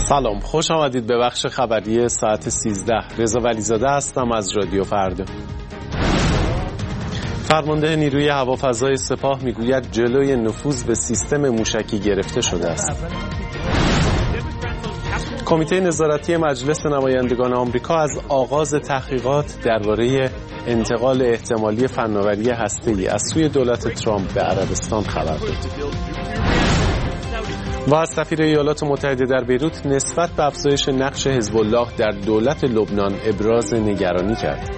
سلام، خوش آمدید به بخش خبری ساعت 13. رضا ولیزاده هستم از رادیو فردا. فرمانده نیروی هوافضای سپاه میگوید جلوی نفوذ به سیستم موشکی گرفته شده است. کمیته نظارتی مجلس نمایندگان آمریکا از آغاز تحقیقات درباره انتقال احتمالی فناوری هسته‌ای از سوی دولت ترامپ به عربستان خبر داد. و از سفیر ایالات متحده در بیروت نسبت به افزایش نقش حزب الله در دولت لبنان ابراز نگرانی کرد.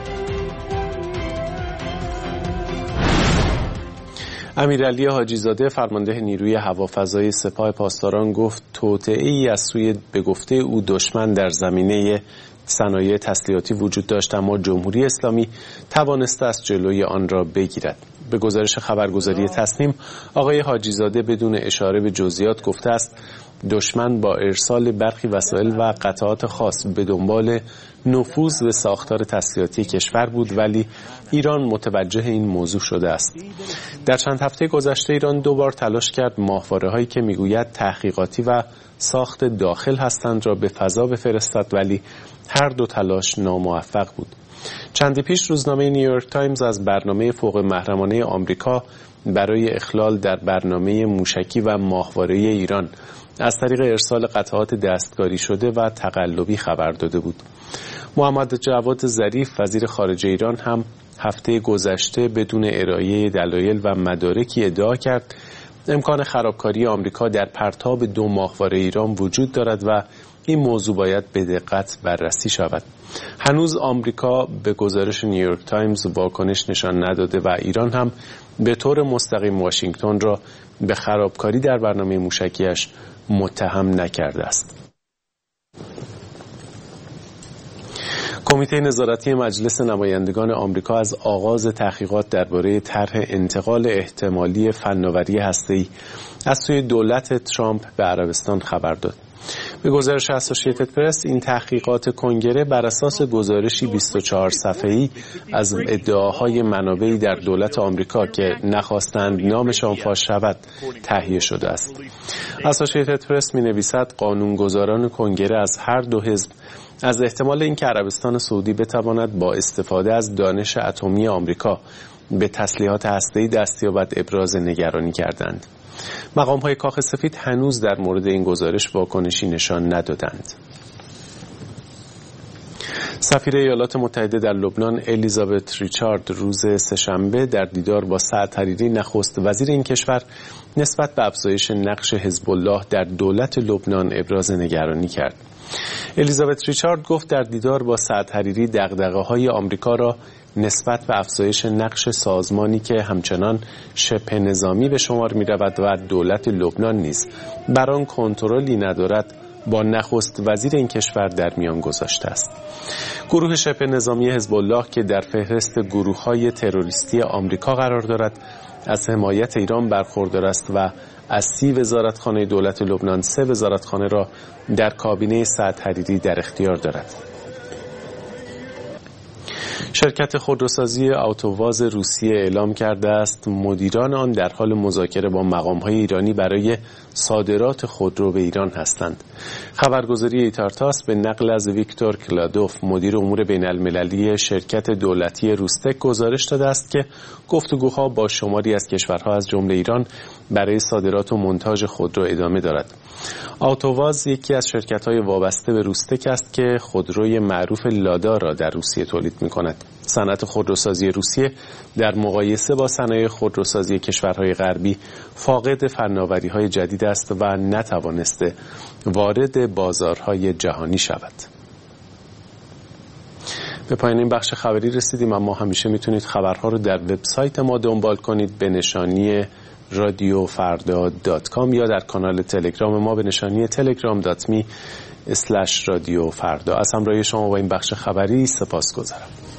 امیرعلی حاجی‌زاده فرمانده نیروی هوافضای سپاه پاسداران گفت توطئه‌ای از سوی به گفته او دشمن در زمینه صنایع تسلیحاتی وجود داشت، اما جمهوری اسلامی توانسته است جلوی آن را بگیرد. به گزارش خبرگزاری تصنیم، آقای حاجی‌زاده بدون اشاره به جزئیات گفته است دشمن با ارسال برخی وسایل و قطعات خاص به دنبال نفوذ به ساختار تسلیحاتی کشور بود، ولی ایران متوجه این موضوع شده است. در چند هفته گذشته ایران 2 بار تلاش کرد ماهواره‌هایی که میگوید تحقیقاتی و ساخت داخل هستند را به فضا بفرستد، ولی هر دو تلاش ناموفق بود. چندی پیش روزنامه نیویورک تایمز از برنامه فوق محرمانه آمریکا برای اخلال در برنامه موشکی و ماهواره ایران از طریق ارسال قطعات دستکاری شده و تقلبی خبر داده بود. محمد جواد ظریف وزیر خارجه ایران هم هفته گذشته بدون ارائه دلایل و مدارکی ادعا کرد امکان خرابکاری آمریکا در پرتاب 2 ماهواره ایران وجود دارد و این موضوع باید به دقت بررسی شود. هنوز آمریکا به گزارش نیویورک تایمز واکنش نشان نداده و ایران هم به طور مستقیم واشنگتن را به خرابکاری در برنامه موشکیش متهم نکرده است. کمیته نظارتی مجلس نمایندگان آمریکا از آغاز تحقیقات درباره طرح انتقال احتمالی فناوری هسته‌ای از سوی دولت ترامپ به عربستان خبر داد. به گزارش اسوسییتد پرس، این تحقیقات کنگره بر اساس گزارشی 24 صفحه‌ای از ادعاهای منابعی در دولت آمریکا که نخواستند نامشان فاش شود تهیه شده است. اسوسییتد پرس می‌نویسد قانونگذاران کنگره از هر دو حزب از احتمال اینکه عربستان سعودی بتواند با استفاده از دانش اتمی آمریکا به تسلیحات هسته‌ای دست یابد ابراز نگرانی کردند. مقام‌های کاخ سفید هنوز در مورد این گزارش واکنشی نشان ندادند. سفیر ایالات متحده در لبنان الیزابت ریچارد روز سه‌شنبه در دیدار با سعد حریری نخست وزیر این کشور نسبت به افزایش نقش حزب الله در دولت لبنان ابراز نگرانی کرد. الیزابت ریچارد گفت در دیدار با سعد حریری دغدغه‌های آمریکا را نسبت به افزایش نقش سازمانی که همچنان شبه نظامی به شمار می‌رود و دولت لبنان نیز بر آن کنترلی ندارد با نخست وزیر این کشور در میان گذاشته است. گروه شبه نظامی حزب الله که در فهرست گروه‌های تروریستی آمریکا قرار دارد از حمایت ایران برخوردار است و از 30 وزارتخانه دولت لبنان 3 وزارتخانه را در کابینه سعد حریری در اختیار دارد. شرکت خودروسازی آتوواز روسیه اعلام کرده است مدیران آن در حال مذاکره با مقام‌های ایرانی برای صادرات خودرو به ایران هستند. خبرگزاری ایتارتاس به نقل از ویکتور کلادوف مدیر امور بین‌المللی شرکت دولتی روستک گزارش داده است که گفتگوها با شماری از کشورها از جمله ایران برای صادرات و مونتاژ خودرو ادامه دارد. آتوواز یکی از شرکت‌های وابسته به روستک است که خودروی معروف لادا را در روسیه تولید می‌کند. صنعت خودروسازی روسیه در مقایسه با صنایع خودروسازی کشورهای غربی فاقد فناوری‌های جدید است و نتوانسته وارد بازارهای جهانی شود. به پایان این بخش خبری رسیدیم، اما همیشه میتونید خبرها رو در وبسایت ما دنبال کنید به نشانی radiofarda.com یا در کانال تلگرام ما به نشانی telegram.me/radiofarda. از همراهی شما با این بخش خبری سپاسگزارم.